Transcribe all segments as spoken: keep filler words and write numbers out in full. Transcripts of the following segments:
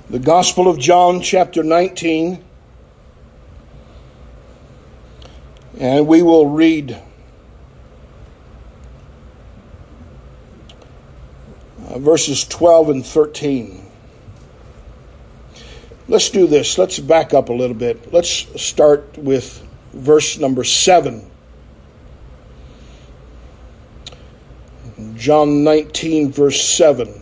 The Gospel of John, chapter nineteen, and we will read uh, verses twelve and thirteen. Let's do this. Let's back up a little bit. Let's start with verse number seven. John nineteen, verse seven.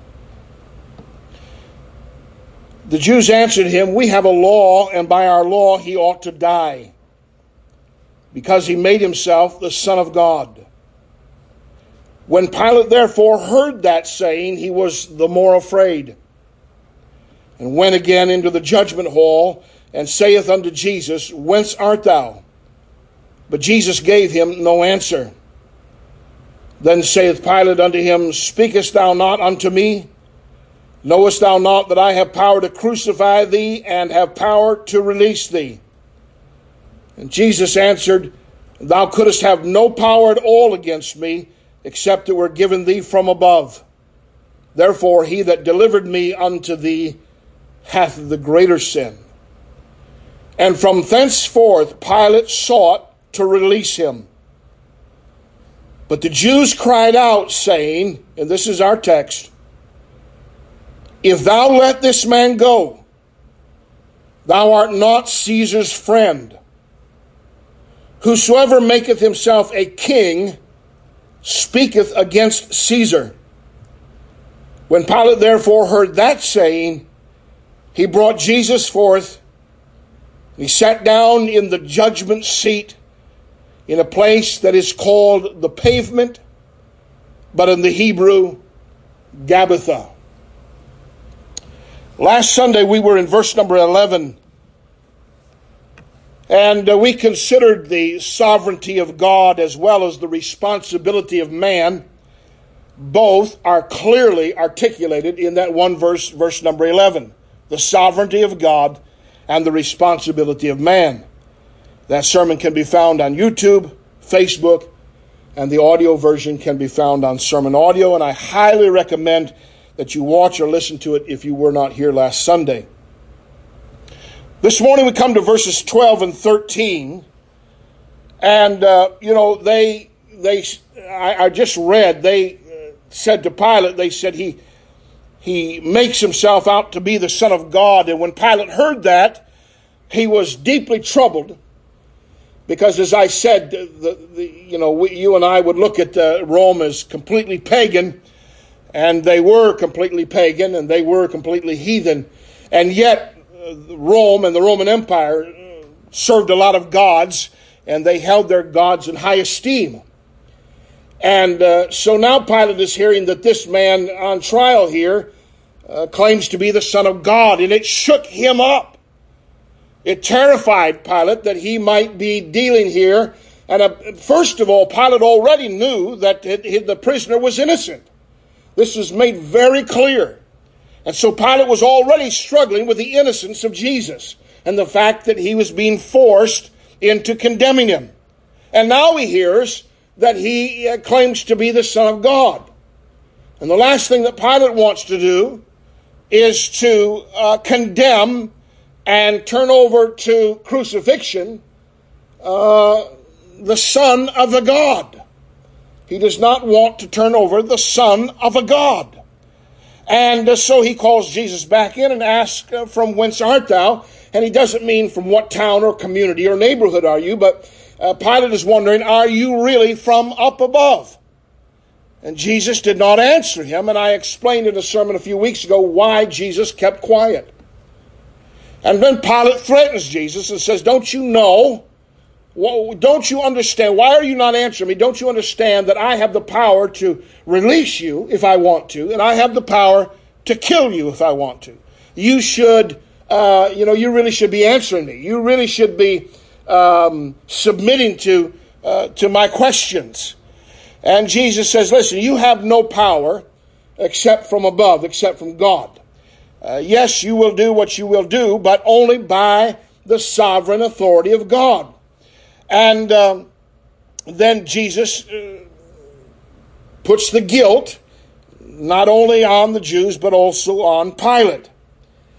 The Jews answered him, "We have a law, and by our law he ought to die, because he made himself the Son of God." When Pilate therefore heard that saying, he was the more afraid, and went again into the judgment hall, and saith unto Jesus, "Whence art thou?" But Jesus gave him no answer. Then saith Pilate unto him, "Speakest thou not unto me? Knowest thou not that I have power to crucify thee, and have power to release thee?" And Jesus answered, "Thou couldst have no power at all against me, except it were given thee from above. Therefore he that delivered me unto thee hath the greater sin." And from thenceforth Pilate sought to release him. But the Jews cried out, saying, and this is our text, "If thou let this man go, thou art not Caesar's friend. Whosoever maketh himself a king speaketh against Caesar." When Pilate therefore heard that saying, he brought Jesus forth. He sat down in the judgment seat in a place that is called the Pavement, but in the Hebrew, Gabbatha. Last Sunday we were in verse number eleven, and uh, we considered the sovereignty of God as well as the responsibility of man. Both are clearly articulated in that one verse, verse number eleven. The sovereignty of God and the responsibility of man. That sermon can be found on YouTube, Facebook, and the audio version can be found on Sermon Audio, and I highly recommend that you watch or listen to it if you were not here last Sunday. This morning we come to verses twelve and thirteen, and uh, you know they they I, I just read they uh, said to Pilate, they said he he makes himself out to be the Son of God, and when Pilate heard that, he was deeply troubled, because as I said, the, the you know we, you and I would look at uh, Rome as completely pagan. And they were completely pagan, and they were completely heathen. And yet, uh, Rome and the Roman Empire uh, served a lot of gods, and they held their gods in high esteem. And uh, so now Pilate is hearing that this man on trial here uh, claims to be the Son of God, and it shook him up. It terrified Pilate that he might be dealing here. And uh, first of all, Pilate already knew that it, the prisoner was innocent. This was made very clear. And so Pilate was already struggling with the innocence of Jesus and the fact that he was being forced into condemning him. And now he hears that he claims to be the Son of God. And the last thing that Pilate wants to do is to uh, condemn and turn over to crucifixion uh, the Son of a God. He does not want to turn over the Son of a God. And uh, so he calls Jesus back in and asks, uh, "From whence art thou?" And he doesn't mean from what town or community or neighborhood are you, but uh, Pilate is wondering, are you really from up above? And Jesus did not answer him, and I explained in a sermon a few weeks ago why Jesus kept quiet. And then Pilate threatens Jesus and says, "Don't you know? Well, don't you understand? Why are you not answering me? Don't you understand that I have the power to release you if I want to, and I have the power to kill you if I want to? You should, uh, you know, you really should be answering me. You really should be um, submitting to uh, to my questions." And Jesus says, "Listen, you have no power except from above, except from God. Uh, yes, you will do what you will do, but only by the sovereign authority of God." And um, then Jesus uh, puts the guilt not only on the Jews, but also on Pilate.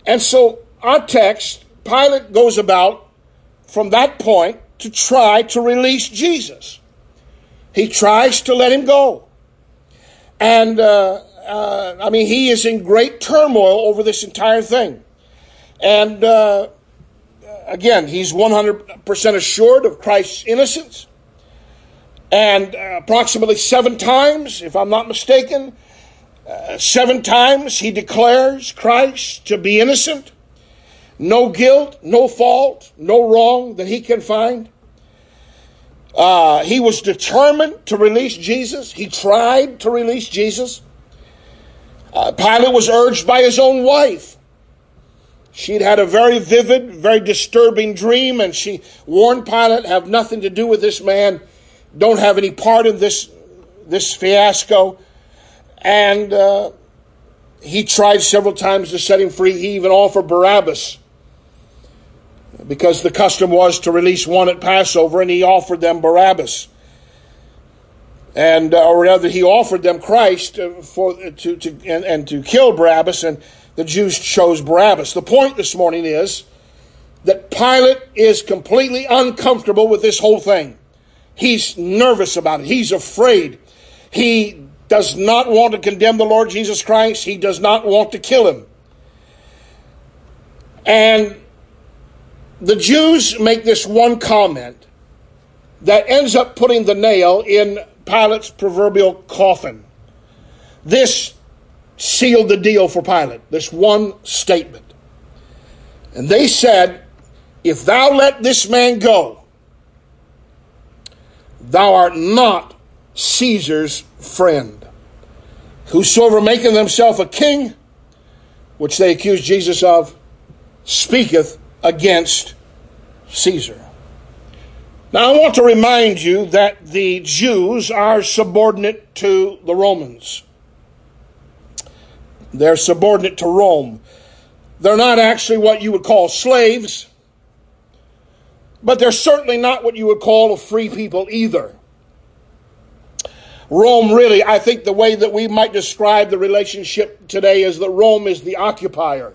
And so our text, Pilate goes about from that point to try to release Jesus. He tries to let him go. And, uh, uh, I mean, he is in great turmoil over this entire thing. And, uh, again, he's one hundred percent assured of Christ's innocence. And uh, approximately seven times, if I'm not mistaken, uh, seven times he declares Christ to be innocent. No guilt, no fault, no wrong that he can find. Uh, he was determined to release Jesus. He tried to release Jesus. Uh, Pilate was urged by his own wife. She'd had a very vivid, very disturbing dream, and she warned Pilate, have nothing to do with this man. Don't have any part in this, this fiasco. And uh, he tried several times to set him free. He even offered Barabbas, because the custom was to release one at Passover, and he offered them Barabbas. And, uh, or rather, he offered them Christ uh, for to, to and, and to kill Barabbas, and the Jews chose Barabbas. The point this morning is that Pilate is completely uncomfortable with this whole thing. He's nervous about it. He's afraid. He does not want to condemn the Lord Jesus Christ. He does not want to kill him. And the Jews make this one comment that ends up putting the nail in Pilate's proverbial coffin. This sealed the deal for Pilate, this one statement. And they said, if thou let this man go, thou art not Caesar's friend. Whosoever maketh himself a king, which they accuse Jesus of, speaketh against Caesar. Now I want to remind you that the Jews are subordinate to the Romans. They're subordinate to Rome. They're not actually what you would call slaves, but they're certainly not what you would call a free people either. Rome really, I think the way that we might describe the relationship today is that Rome is the occupier.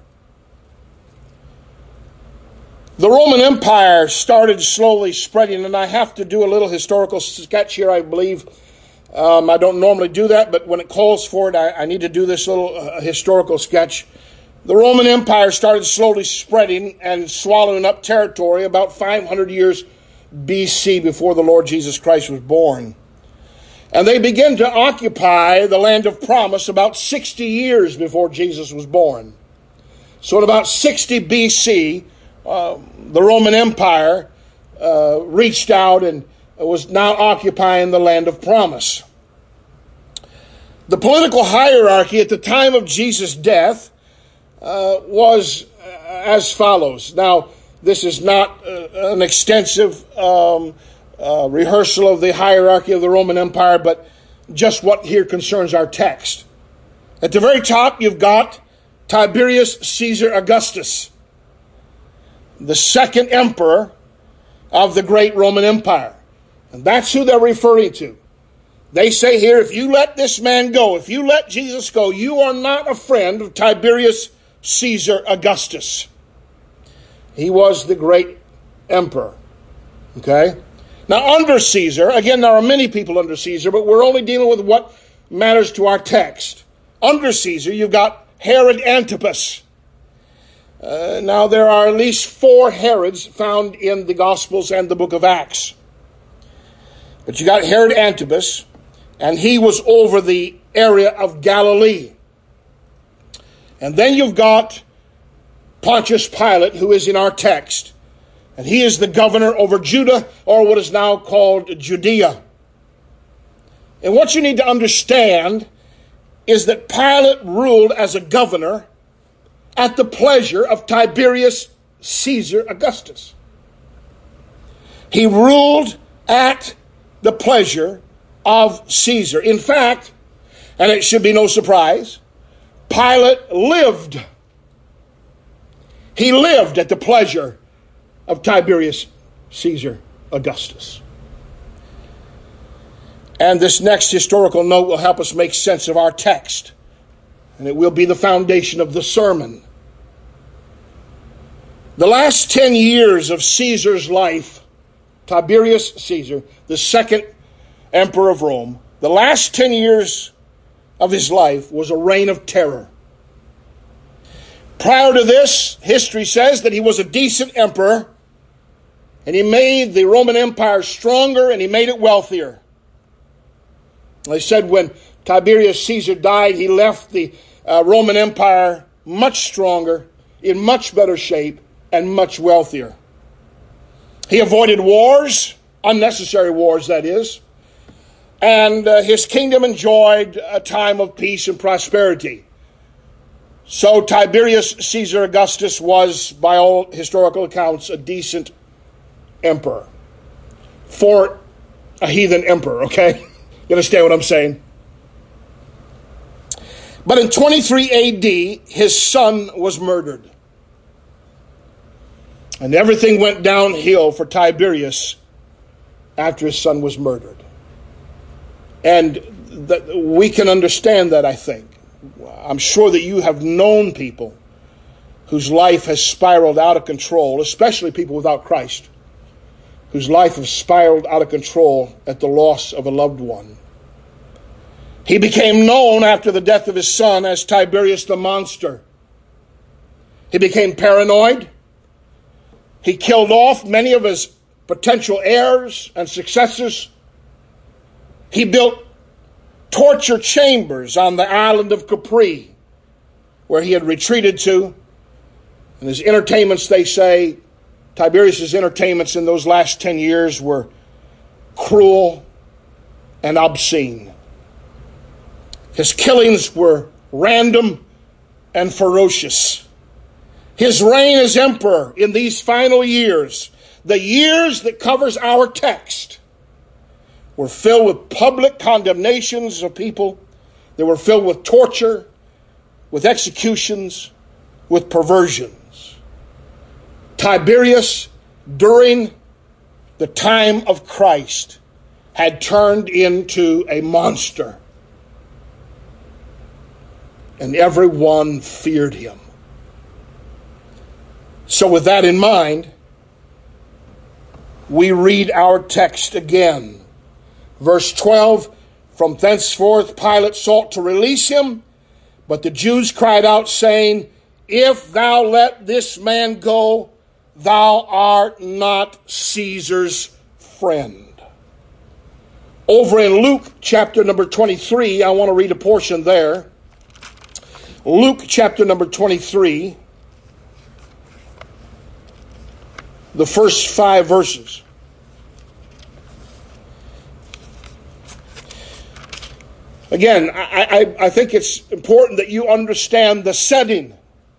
The Roman Empire started slowly spreading, and I have to do a little historical sketch here, I believe. Um, I don't normally do that, but when it calls for it, I, I need to do this little uh, historical sketch. The Roman Empire started slowly spreading and swallowing up territory about five hundred years B C before the Lord Jesus Christ was born. And they began to occupy the land of promise about sixty years before Jesus was born. So at about sixty B C, uh, the Roman Empire uh, reached out and was now occupying the land of promise. The political hierarchy at the time of Jesus' death uh, was uh, as follows. Now, this is not uh, an extensive um, uh, rehearsal of the hierarchy of the Roman Empire, but just what here concerns our text. At the very top, you've got Tiberius Caesar Augustus, the second emperor of the great Roman Empire. And that's who they're referring to. They say here, if you let this man go, if you let Jesus go, you are not a friend of Tiberius Caesar Augustus. He was the great emperor. Okay? Now, under Caesar, again, there are many people under Caesar, but we're only dealing with what matters to our text. Under Caesar, you've got Herod Antipas. Uh, now, there are at least four Herods found in the Gospels and the book of Acts. But you got Herod Antipas, and he was over the area of Galilee. And then you've got Pontius Pilate, who is in our text. And he is the governor over Judah, or what is now called Judea. And what you need to understand is that Pilate ruled as a governor at the pleasure of Tiberius Caesar Augustus. He ruled at the pleasure of Caesar. In fact, and it should be no surprise, Pilate lived. He lived at the pleasure of Tiberius Caesar Augustus. And this next historical note will help us make sense of our text. And it will be the foundation of the sermon. The last ten years of Caesar's life, Tiberius Caesar, the second emperor of Rome, the last ten years of his life was a reign of terror. Prior to this, history says that he was a decent emperor, and he made the Roman Empire stronger and he made it wealthier. They said when Tiberius Caesar died, he left the uh, Roman Empire much stronger, in much better shape, and much wealthier. He avoided wars, unnecessary wars that is, and uh, his kingdom enjoyed a time of peace and prosperity. So Tiberius Caesar Augustus was, by all historical accounts, a decent emperor. For a heathen emperor, okay? You understand what I'm saying? But in twenty-three A D, his son was murdered. And everything went downhill for Tiberius after his son was murdered. And that we can understand that, I think. I'm sure that you have known people whose life has spiraled out of control, especially people without Christ, whose life has spiraled out of control at the loss of a loved one. He became known after the death of his son as Tiberius the Monster. He became paranoid. He killed off many of his potential heirs and successors. He built torture chambers on the island of Capri, where he had retreated to. And his entertainments, they say, Tiberius's entertainments in those last ten years were cruel and obscene. His killings were random and ferocious. His reign as emperor in these final years, the years that covers our text, were filled with public condemnations of people. They were filled with torture, with executions, with perversions. Tiberius, during the time of Christ, had turned into a monster. And everyone feared him. So with that in mind, we read our text again. Verse twelve, from thenceforth Pilate sought to release him, but the Jews cried out, saying, if thou let this man go, thou art not Caesar's friend. Over in Luke chapter number twenty-three, I want to read a portion there. Luke chapter number twenty-three, the first five verses. Again, I, I, I think it's important that you understand the setting.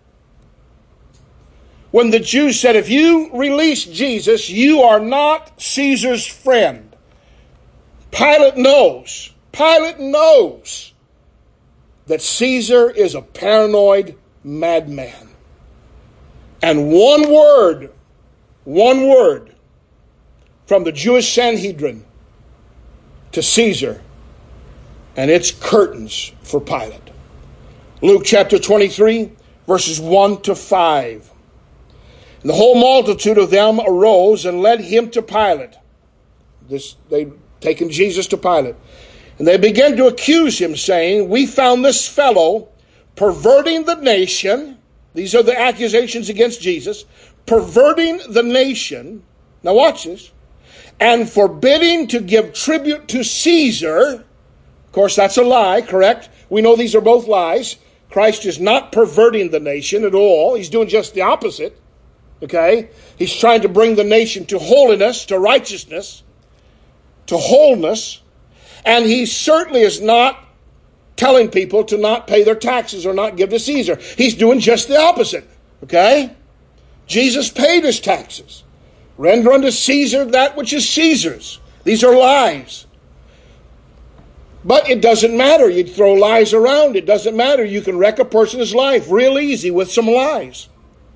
When the Jews said, if you release Jesus, you are not Caesar's friend. Pilate knows, Pilate knows that Caesar is a paranoid madman. And one word, one word from the Jewish Sanhedrin to Caesar, and it's curtains for Pilate. Luke chapter twenty-three, verses one to five. And the whole multitude of them arose and led him to Pilate. This, they'd taken Jesus to Pilate. And they began to accuse him, saying, we found this fellow perverting the nation. These are the accusations against Jesus. Perverting the nation. Now watch this. And forbidding to give tribute to Caesar. Of course, that's a lie, correct? We know these are both lies. Christ is not perverting the nation at all. He's doing just the opposite. Okay? He's trying to bring the nation to holiness, to righteousness, to wholeness. And he certainly is not telling people to not pay their taxes or not give to Caesar. He's doing just the opposite. Okay? Jesus paid his taxes. Render unto Caesar that which is Caesar's. These are lies. But it doesn't matter. You throw lies around. It doesn't matter. You can wreck a person's life real easy with some lies.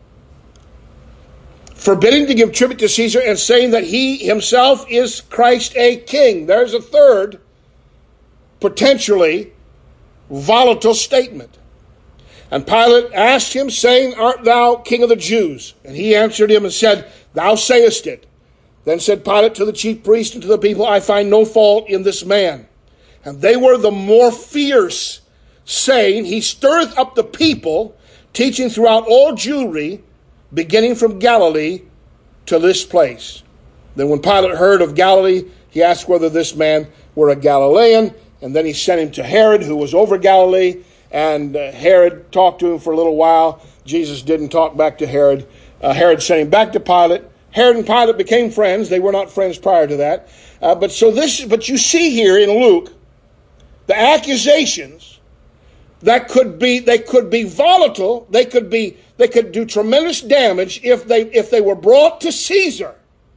Forbidding to give tribute to Caesar and saying that he himself is Christ a king. There's a third potentially volatile statement. And Pilate asked him, saying, Art thou king of the Jews? And he answered him and said, Thou sayest it. Then said Pilate to the chief priest and to the people, I find no fault in this man. And they were the more fierce, saying, He stirreth up the people, teaching throughout all Jewry, beginning from Galilee to this place. Then when Pilate heard of Galilee, he asked whether this man were a Galilean, and then he sent him to Herod, who was over Galilee, and uh, Herod talked to him for a little while. Jesus didn't talk back to Herod. Uh, Herod sent him back to Pilate. Herod and Pilate became friends. They were not friends prior to that. Uh, but so this, but you see here in Luke, the accusations that could be, they could be volatile. They could be, they could do tremendous damage if they, if they were brought to Caesar.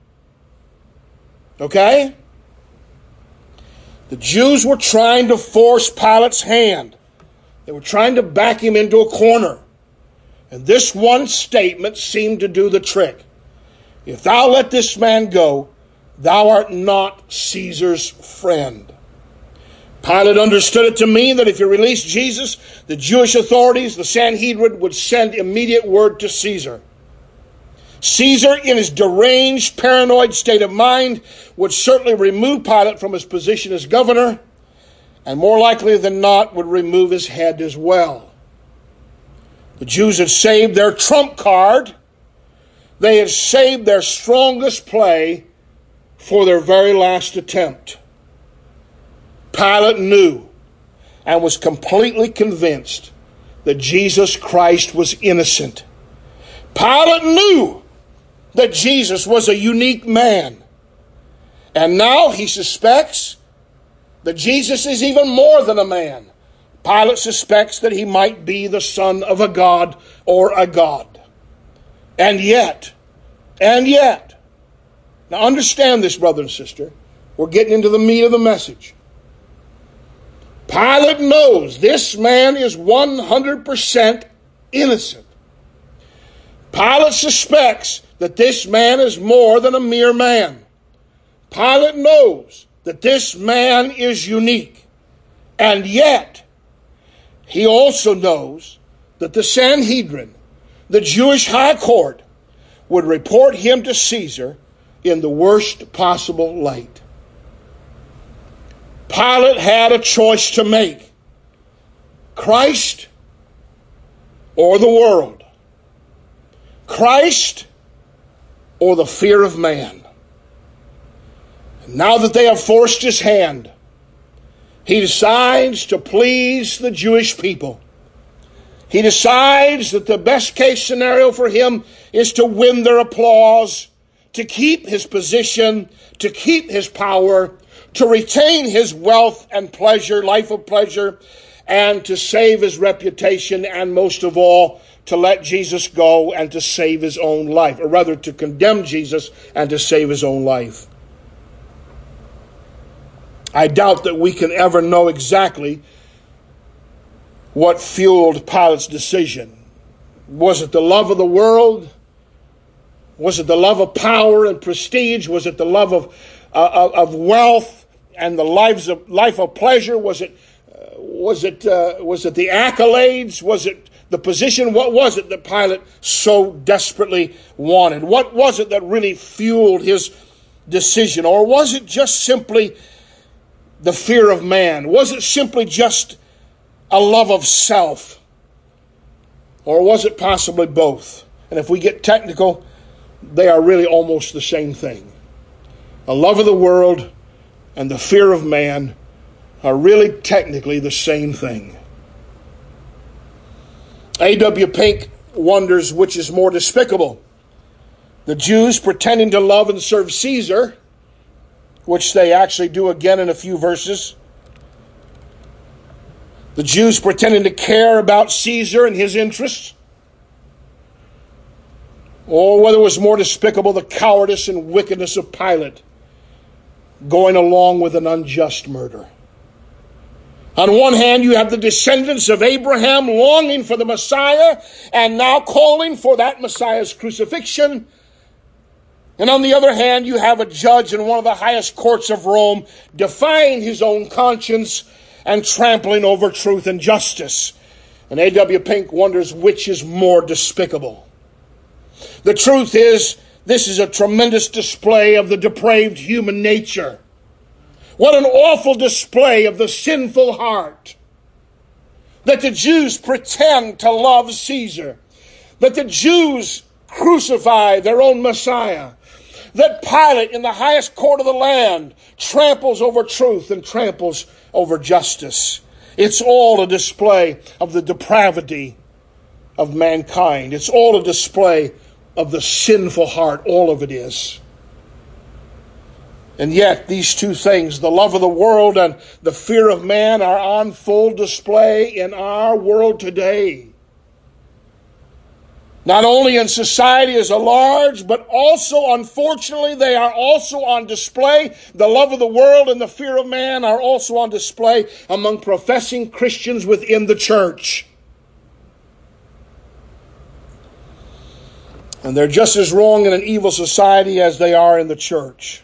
Okay? The Jews were trying to force Pilate's hand. They were trying to back him into a corner. And this one statement seemed to do the trick. If thou let this man go, thou art not Caesar's friend. Pilate understood it to mean that if he released Jesus, the Jewish authorities, the Sanhedrin, would send immediate word to Caesar. Caesar, in his deranged, paranoid state of mind, would certainly remove Pilate from his position as governor, and more likely than not would remove his head as well. The Jews had saved their trump card. They had saved their strongest play for their very last attempt. Pilate knew and was completely convinced that Jesus Christ was innocent. Pilate knew that Jesus was a unique man. And now he suspects that Jesus is even more than a man. Pilate suspects that he might be the son of a god or a god. And yet, and yet, now understand this, brother and sister. We're getting into the meat of the message. Pilate knows this man is one hundred percent innocent. Pilate suspects that this man is more than a mere man. Pilate knows that this man is unique. And yet, he also knows that the Sanhedrin, the Jewish high court, would report him to Caesar in the worst possible light. Pilate had a choice to make. Christ or the world. Christ or the fear of man. And now that they have forced his hand, he decides to please the Jewish people. He decides that the best case scenario for him is to win their applause, to keep his position, to keep his power, to retain his wealth and pleasure, life of pleasure, and to save his reputation, and most of all, to let Jesus go and to save his own life, or rather to condemn Jesus and to save his own life. I doubt that we can ever know exactly what fueled Pilate's decision. Was it the love of the world? Was it the love of power and prestige? Was it the love of uh, of wealth and the lives of life of pleasure? Was it uh, was it uh, was it the accolades? Was it the position? What was it that Pilate so desperately wanted? What was it that really fueled his decision? Or was it just simply the fear of man? Was it simply just a love of self? Or was it possibly both? And if we get technical, they are really almost the same thing. A love of the world and the fear of man are really technically the same thing. A W Pink wonders which is more despicable. The Jews pretending to love and serve Caesar, which they actually do again in a few verses. The Jews pretending to care about Caesar and his interests. Or whether it was more despicable, the cowardice and wickedness of Pilate going along with an unjust murder. On one hand, you have the descendants of Abraham longing for the Messiah and now calling for that Messiah's crucifixion. And on the other hand, you have a judge in one of the highest courts of Rome defying his own conscience and trampling over truth and justice. And A W Pink wonders which is more despicable. The truth is, this is a tremendous display of the depraved human nature. What an awful display of the sinful heart. That the Jews pretend to love Caesar. That the Jews crucify their own Messiah. That Pilate in the highest court of the land tramples over truth and tramples over justice. It's all a display of the depravity of mankind. It's all a display of the sinful heart. All of it is. And yet these two things, the love of the world and the fear of man, are on full display in our world today. Not only in society as a large, but also, unfortunately, they are also on display. The love of the world and the fear of man are also on display among professing Christians within the church. And they're just as wrong in an evil society as they are in the church.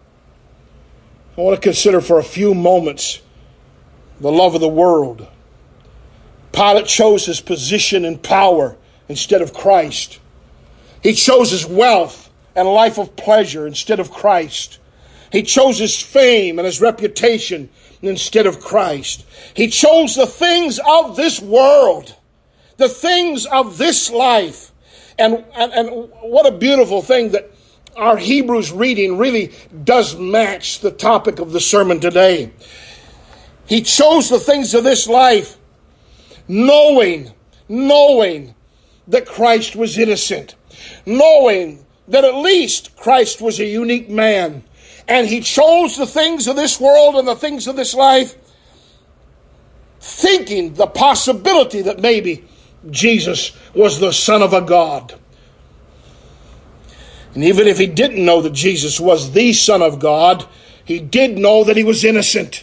I want to consider for a few moments the love of the world. Pilate chose his position and power instead of Christ. He chose his wealth and life of pleasure instead of Christ. He chose his fame and his reputation instead of Christ. He chose the things of this world, the things of this life. And, and, and what a beautiful thing that our Hebrews reading really does match the topic of the sermon today. He chose the things of this life, knowing, knowing that Christ was innocent, knowing that at least Christ was a unique man. And he chose the things of this world and the things of this life, thinking the possibility that maybe Jesus was the Son of a God. And even if he didn't know that Jesus was the Son of God, he did know that he was innocent.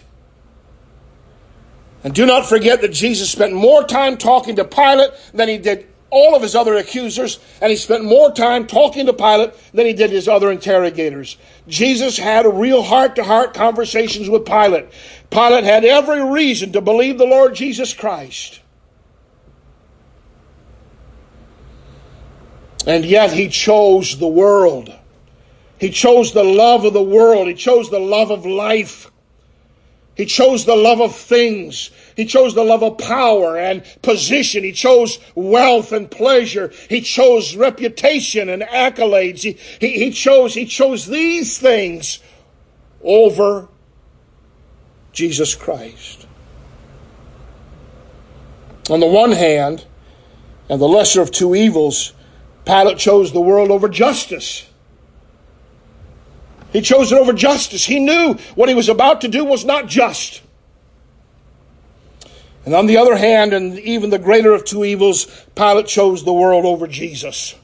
And do not forget that Jesus spent more time talking to Pilate than he did all of his other accusers, and he spent more time talking to Pilate than he did his other interrogators. Jesus had real heart-to-heart conversations with Pilate. Pilate had every reason to believe the Lord Jesus Christ. And yet he chose the world. He chose the love of the world. He chose the love of life. He chose the love of things. He chose the love of power and position. He chose wealth and pleasure. He chose reputation and accolades. He, he, he chose, he chose these things over Jesus Christ. On the one hand, and the lesser of two evils, Pilate chose the world over justice. He chose it over justice. He knew what he was about to do was not just. And on the other hand, and even the greater of two evils, Pilate chose the world over Jesus.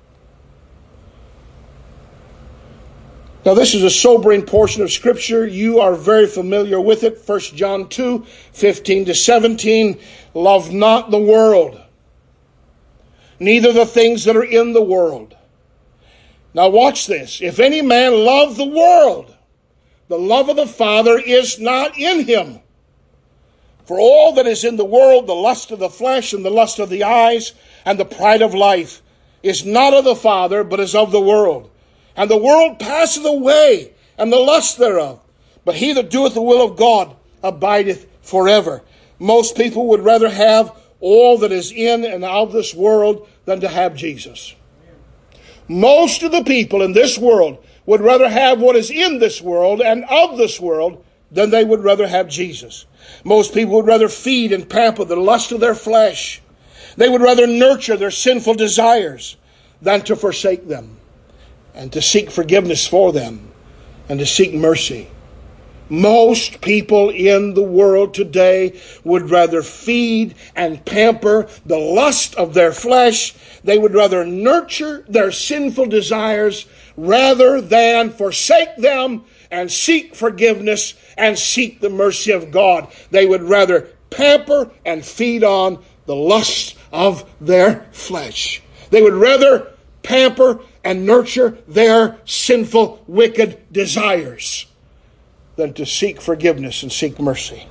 Now, this is a sobering portion of Scripture. You are very familiar with it. First John two, fifteen to seventeen. Love not the world, neither the things that are in the world. Now watch this. If any man love the world, the love of the Father is not in him. For all that is in the world, the lust of the flesh and the lust of the eyes and the pride of life, is not of the Father, but is of the world. And the world passeth away, and the lust thereof. But he that doeth the will of God abideth forever. Most people would rather have all that is in and of this world than to have Jesus. Most of the people in this world would rather have what is in this world and of this world than they would rather have Jesus. Most people would rather feed and pamper the lust of their flesh. They would rather nurture their sinful desires than to forsake them and to seek forgiveness for them and to seek mercy. Most people in the world today would rather feed and pamper the lust of their flesh. They would rather nurture their sinful desires rather than forsake them and seek forgiveness and seek the mercy of God. They would rather pamper and feed on the lust of their flesh. They would rather pamper and nurture their sinful, wicked desires than to seek forgiveness and seek mercy.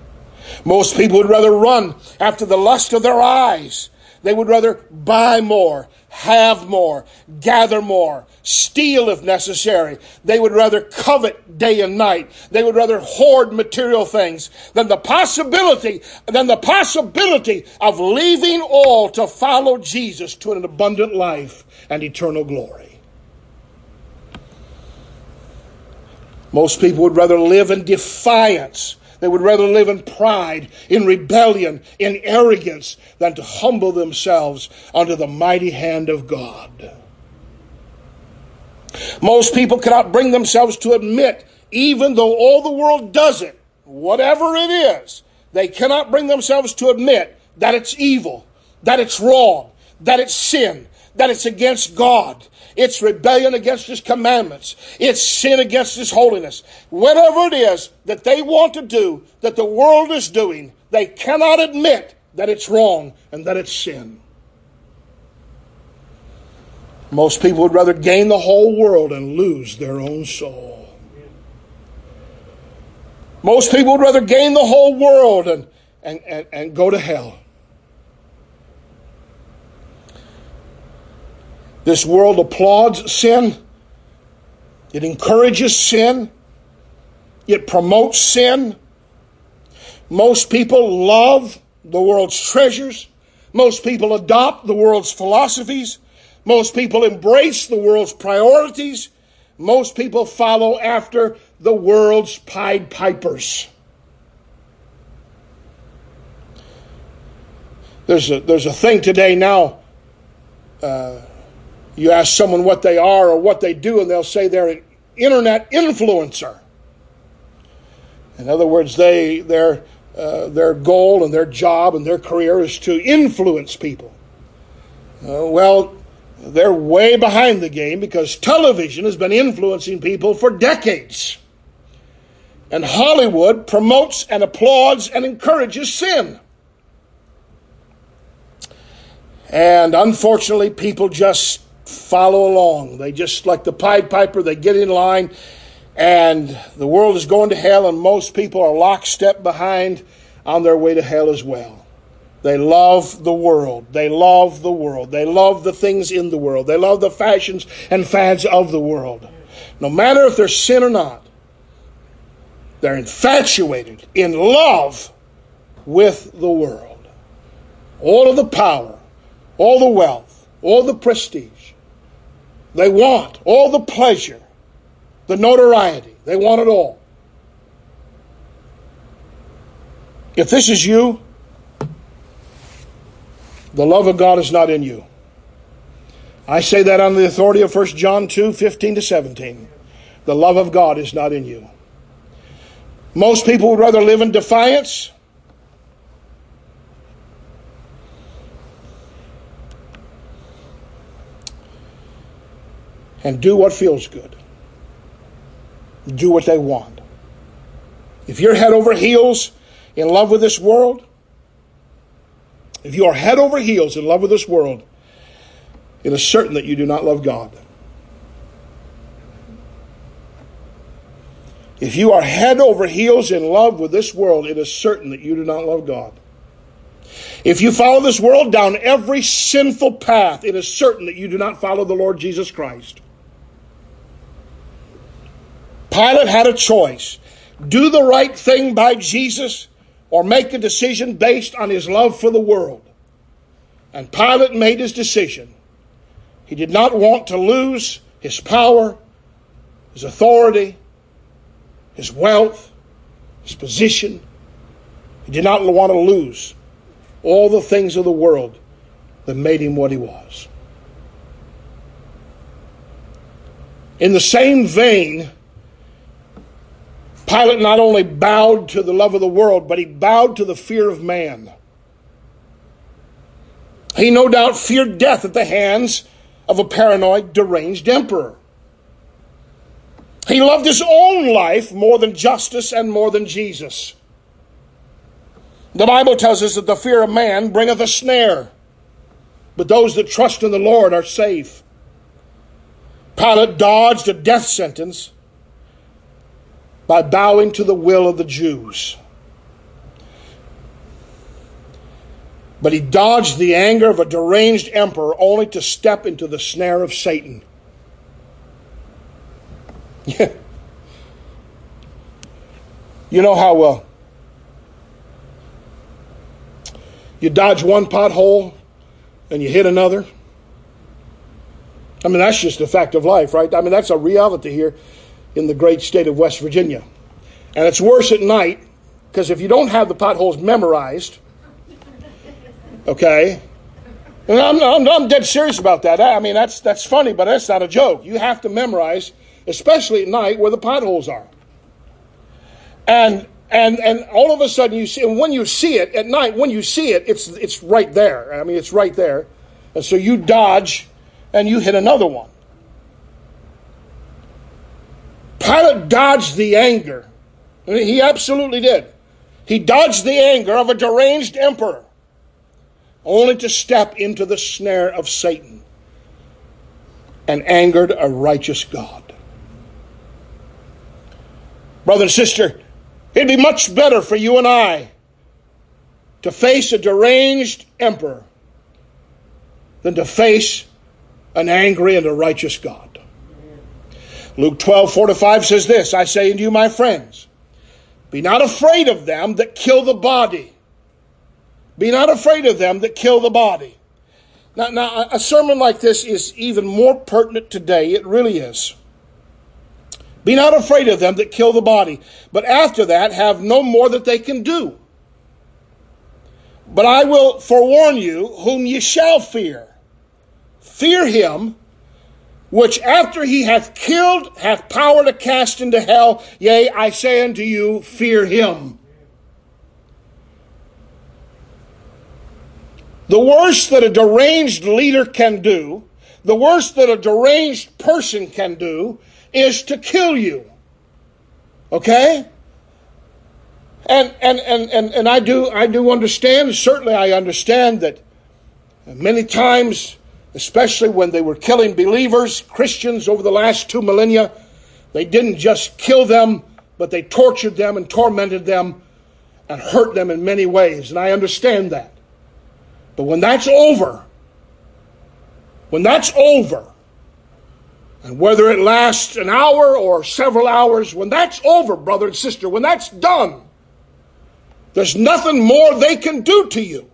Most people would rather run after the lust of their eyes. They would rather buy more, have more, gather more, steal if necessary. They would rather covet day and night. They would rather hoard material things than the possibility, than the possibility of leaving all to follow Jesus to an abundant life and eternal glory. Most people would rather live in defiance. They would rather live in pride, in rebellion, in arrogance, than to humble themselves under the mighty hand of God. Most people cannot bring themselves to admit, even though all the world does it, whatever it is, they cannot bring themselves to admit that it's evil, that it's wrong, that it's sin, that it's against God. It's rebellion against His commandments. It's sin against His holiness. Whatever it is that they want to do, that the world is doing, they cannot admit that it's wrong and that it's sin. Most people would rather gain the whole world and lose their own soul. Most people would rather gain the whole world and, and, and, and go to hell. This world applauds sin. It encourages sin. It promotes sin. Most people love the world's treasures. Most people adopt the world's philosophies. Most people embrace the world's priorities. Most people follow after the world's Pied Pipers. There's a, there's a thing today now. Uh, You ask someone what they are or what they do, and they'll say they're an internet influencer. In other words, they their uh, their goal and their job and their career is to influence people. Uh, well, they're way behind the game because television has been influencing people for decades. And Hollywood promotes and applauds and encourages sin. And unfortunately, people just follow along. They just, like the Pied Piper, they get in line, and the world is going to hell, and most people are lockstep behind on their way to hell as well. They love the world. They love the world. They love the things in the world. They love the fashions and fads of the world. No matter if they're sin or not, they're infatuated, in love with the world. All of the power, all the wealth, all the prestige. They want all the pleasure, the notoriety. They want it all. If this is you, the love of God is not in you. I say that on the authority of First John two, fifteen to seventeen. The love of God is not in you. Most people would rather live in defiance and do what feels good. Do what they want. If you're head over heels in love with this world, if you are head over heels in love with this world, it is certain that you do not love God. If you are head over heels in love with this world, it is certain that you do not love God. If you follow this world down every sinful path, it is certain that you do not follow the Lord Jesus Christ. Pilate had a choice. Do the right thing by Jesus or make a decision based on his love for the world. And Pilate made his decision. He did not want to lose his power, his authority, his wealth, his position. He did not want to lose all the things of the world that made him what he was. In the same vein, Pilate not only bowed to the love of the world, but he bowed to the fear of man. He no doubt feared death at the hands of a paranoid, deranged emperor. He loved his own life more than justice and more than Jesus. The Bible tells us that the fear of man bringeth a snare, but those that trust in the Lord are safe. Pilate dodged a death sentence by bowing to the will of the Jews. But he dodged the anger of a deranged emperor only to step into the snare of Satan. Yeah. You know how uh, you dodge one pothole and you hit another? I mean, that's just a fact of life, right? I mean, that's a reality here in the great state of West Virginia. And it's worse at night, because if you don't have the potholes memorized, okay, and I'm, I'm, I'm dead serious about that. I mean, that's that's funny, but that's not a joke. You have to memorize, especially at night, where the potholes are. And and and all of a sudden you see, and when you see it at night, when you see it, it's it's right there. I mean, it's right there. And so you dodge and you hit another one. Pilate dodged the anger. I mean, he absolutely did. He dodged the anger of a deranged emperor, only to step into the snare of Satan and angered a righteous God. Brother and sister, it'd be much better for you and I to face a deranged emperor than to face an angry and a righteous God. Luke twelve, four to five says this, I say unto you, my friends, be not afraid of them that kill the body. Be not afraid of them that kill the body. Now, now, a sermon like this is even more pertinent today. It really is. Be not afraid of them that kill the body, but after that have no more that they can do. But I will forewarn you whom ye shall fear. Fear him which after he hath killed hath power to cast into hell. Yea, I say unto you, fear him. The worst that a deranged leader can do, the worst that a deranged person can do, is to kill you. Okay? And and and and, and I do I do understand, certainly I understand that many times, especially when they were killing believers, Christians over the last two millennia, they didn't just kill them, but they tortured them and tormented them and hurt them in many ways. And I understand that. But when that's over, when that's over, and whether it lasts an hour or several hours, when that's over, brother and sister, when that's done, there's nothing more they can do to you.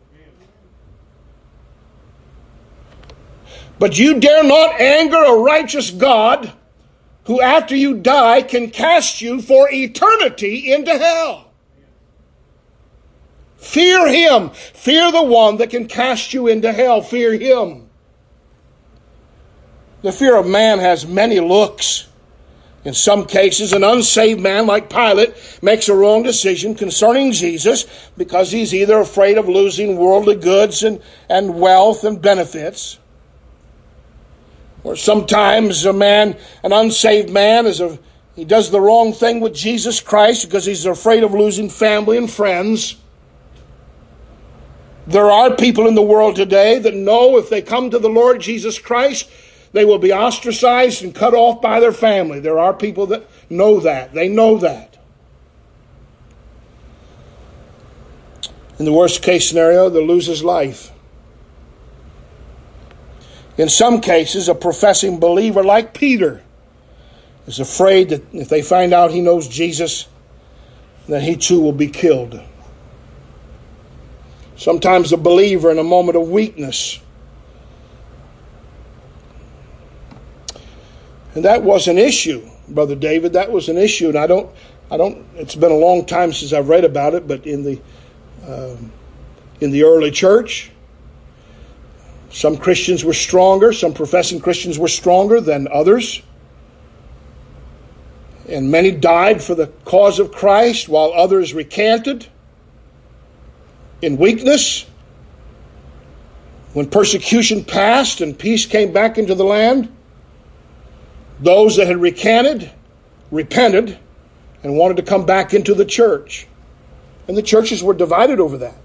But you dare not anger a righteous God who after you die can cast you for eternity into hell. Fear him. Fear the one that can cast you into hell. Fear him. The fear of man has many looks. In some cases, an unsaved man like Pilate makes a wrong decision concerning Jesus because he's either afraid of losing worldly goods and, and wealth and benefits. Or sometimes a man, an unsaved man, is a, he does the wrong thing with Jesus Christ because he's afraid of losing family and friends. There are people in the world today that know if they come to the Lord Jesus Christ, they will be ostracized and cut off by their family. There are people that know that. They know that. In the worst case scenario, they lose his life. In some cases, a professing believer like Peter is afraid that if they find out he knows Jesus, then he too will be killed. Sometimes a believer in a moment of weakness. And that was an issue, Brother David. That was an issue. And I don't, I don't, it's been a long time since I've read about it, but in the, um, in the early church, some Christians were stronger. Some professing Christians were stronger than others. And many died for the cause of Christ while others recanted in weakness. When persecution passed and peace came back into the land, those that had recanted, repented, and wanted to come back into the church. And the churches were divided over that.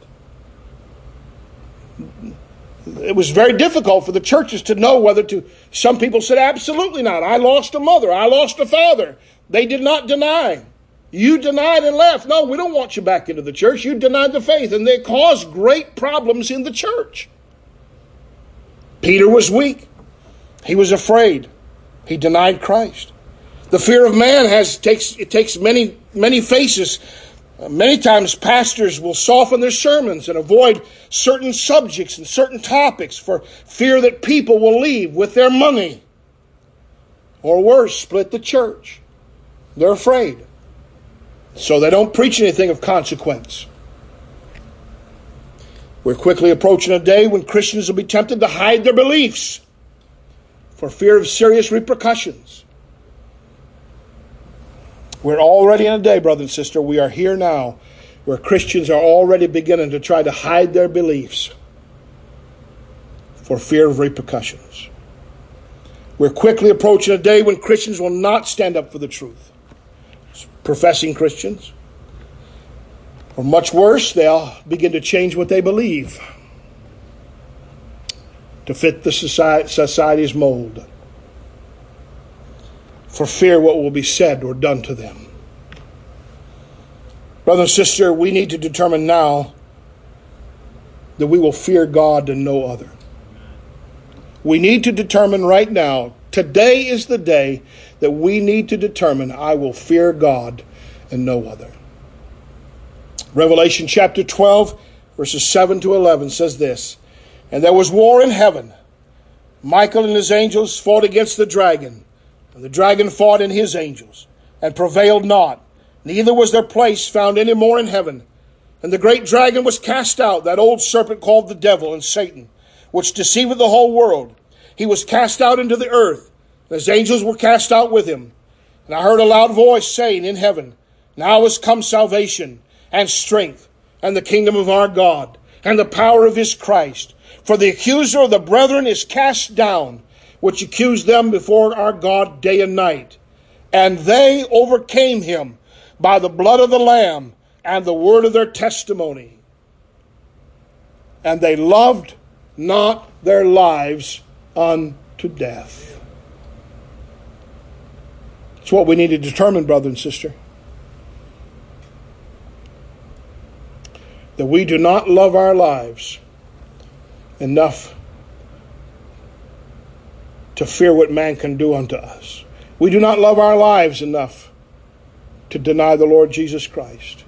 It was very difficult for the churches to know whether to... Some people said, absolutely not. I lost a mother. I lost a father. They did not deny. You denied and left. No, we don't want you back into the church. You denied the faith. And they caused great problems in the church. Peter was weak. He was afraid. He denied Christ. The fear of man has takes it takes many, many faces. Uh, many times pastors will soften their sermons and avoid certain subjects and certain topics for fear that people will leave with their money. Or worse, split the church. They're afraid. So they don't preach anything of consequence. We're quickly approaching a day when Christians will be tempted to hide their beliefs for fear of serious repercussions. We're already in a day, brother and sister, we are here now, where Christians are already beginning to try to hide their beliefs for fear of repercussions. We're quickly approaching a day when Christians will not stand up for the truth. Professing Christians. Or much worse, they'll begin to change what they believe to fit the society, society's mold, for fear what will be said or done to them. Brother and sister, we need to determine now that we will fear God and no other. We need to determine right now, today is the day that we need to determine, I will fear God and no other. Revelation chapter twelve, verses seven to eleven says this, And there was war in heaven. Michael and his angels fought against the dragon, and the dragon fought in his angels, and prevailed not. Neither was their place found any more in heaven. And the great dragon was cast out, that old serpent called the devil and Satan, which deceiveth the whole world. He was cast out into the earth, and his angels were cast out with him. And I heard a loud voice saying in heaven, Now is come salvation, and strength, and the kingdom of our God, and the power of his Christ. For the accuser of the brethren is cast down, which accused them before our God day and night. And they overcame him by the blood of the Lamb and the word of their testimony. And they loved not their lives unto death. It's what we need to determine, brother and sister. That we do not love our lives enough to fear what man can do unto us. We do not love our lives enough to deny the Lord Jesus Christ.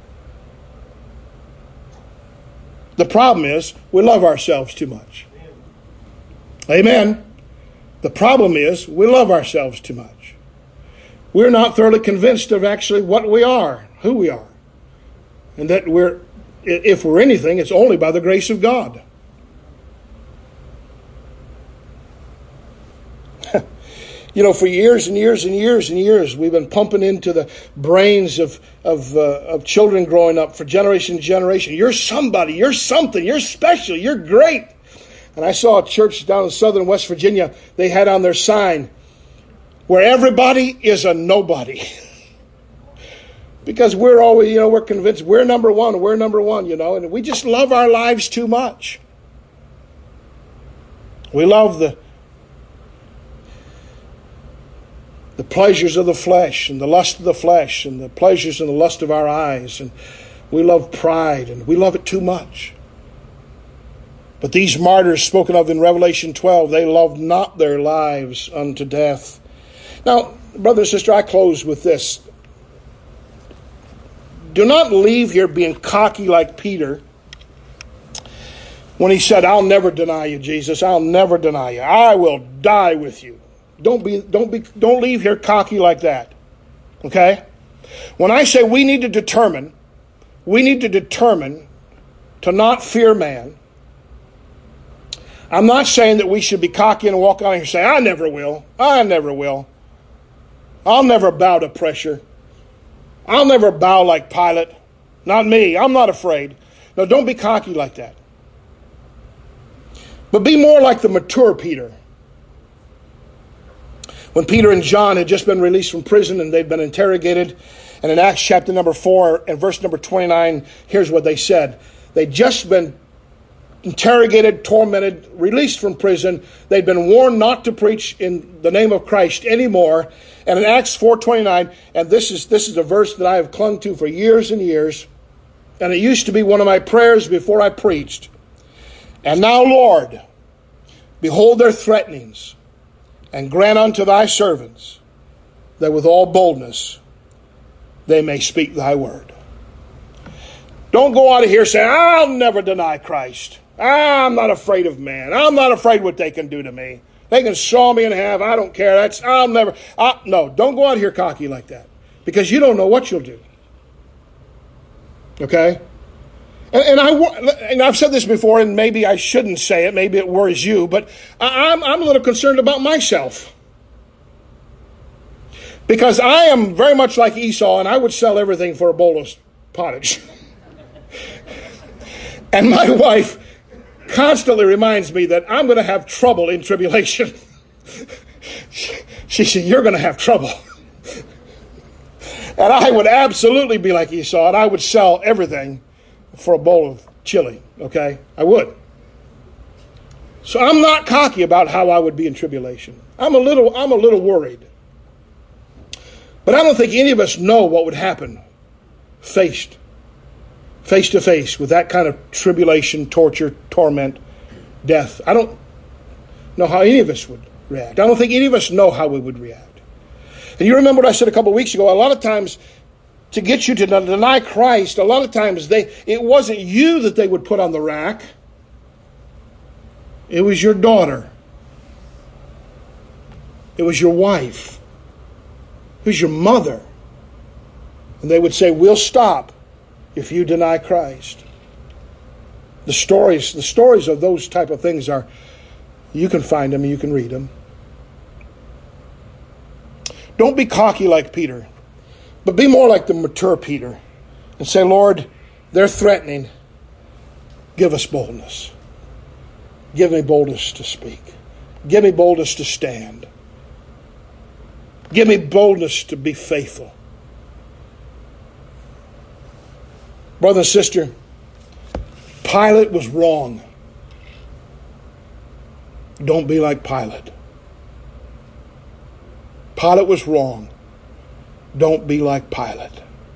The problem is we love ourselves too much. Amen. The problem is we love ourselves too much. We're not thoroughly convinced of actually what we are, who we are. And that we're, if we're anything, it's only by the grace of God. You know, for years and years and years and years, we've been pumping into the brains of of, uh, of children growing up for generation to generation. You're somebody. You're something. You're special. You're great. And I saw a church down in southern West Virginia. They had on their sign, where everybody is a nobody. Because we're always, you know, we're convinced we're number one. We're number one, you know. And we just love our lives too much. We love the The pleasures of the flesh and the lust of the flesh and the pleasures and the lust of our eyes. And we love pride and we love it too much. But these martyrs spoken of in Revelation twelve, they loved not their lives unto death. Now, brother and sister, I close with this. Do not leave here being cocky like Peter when he said, I'll never deny you, Jesus. I'll never deny you. I will die with you. Don't be, don't be, don't leave here cocky like that. Okay? When I say we need to determine, we need to determine to not fear man. I'm not saying that we should be cocky and walk out here and say, I never will. I never will. I'll never bow to pressure. I'll never bow like Pilate. Not me. I'm not afraid. No, don't be cocky like that. But be more like the mature Peter. When Peter and John had just been released from prison and they'd been interrogated, and in Acts chapter number four and verse number twenty-nine, here's what they said. They'd just been interrogated, tormented, released from prison. They'd been warned not to preach in the name of Christ anymore. And in Acts four twenty-nine, and this is this is a verse that I have clung to for years and years, and it used to be one of my prayers before I preached. And now, Lord, behold their threatenings, and grant unto thy servants that with all boldness they may speak thy word. Don't go out of here saying, I'll never deny Christ. I'm not afraid of man. I'm not afraid what they can do to me. They can saw me in half. I don't care. That's I'll never. I, no, don't go out here cocky like that, because you don't know what you'll do. Okay? And, and I and I've said this before, and maybe I shouldn't say it. Maybe it worries you, but I'm I'm a little concerned about myself, because I am very much like Esau, and I would sell everything for a bowl of pottage. And my wife constantly reminds me that I'm going to have trouble in tribulation. She said, you're going to have trouble. And I would absolutely be like Esau, and I would sell everything for a bowl of chili, okay? I would. So I'm not cocky about how I would be in tribulation. I'm a little, I'm a little worried. But I don't think any of us know what would happen faced face to face with that kind of tribulation, torture, torment, death. I don't know how any of us would react. I don't think any of us know how we would react. And you remember what I said a couple of weeks ago, a lot of times to get you to deny Christ, a lot of times they it wasn't you that they would put on the rack. It was your daughter. It was your wife. It was your mother. And they would say, we'll stop if you deny Christ. The stories, the stories of those type of things are, you can find them and you can read them. Don't be cocky like Peter, but be more like the mature Peter and say, Lord, they're threatening. Give us boldness. Give me boldness to speak. Give me boldness to stand. Give me boldness to be faithful. Brother and sister, Pilate was wrong. Don't be like Pilate. Pilate was wrong. Don't be like Pilate.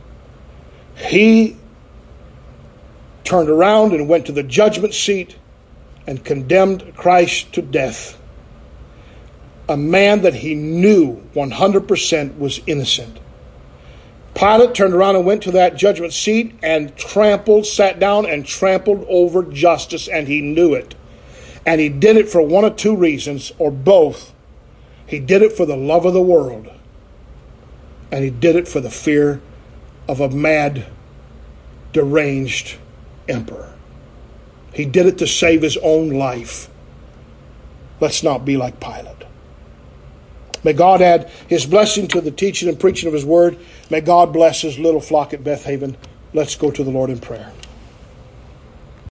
He turned around and went to the judgment seat and condemned Christ to death. A man that he knew one hundred percent was innocent. Pilate turned around and went to that judgment seat and trampled, sat down and trampled over justice, and he knew it. And he did it for one of two reasons, or both. He did it for the love of the world, and he did it for the fear of a mad, deranged emperor. He did it to save his own life. Let's not be like Pilate. May God add his blessing to the teaching and preaching of his word. May God bless his little flock at Beth Haven. Let's go to the Lord in prayer.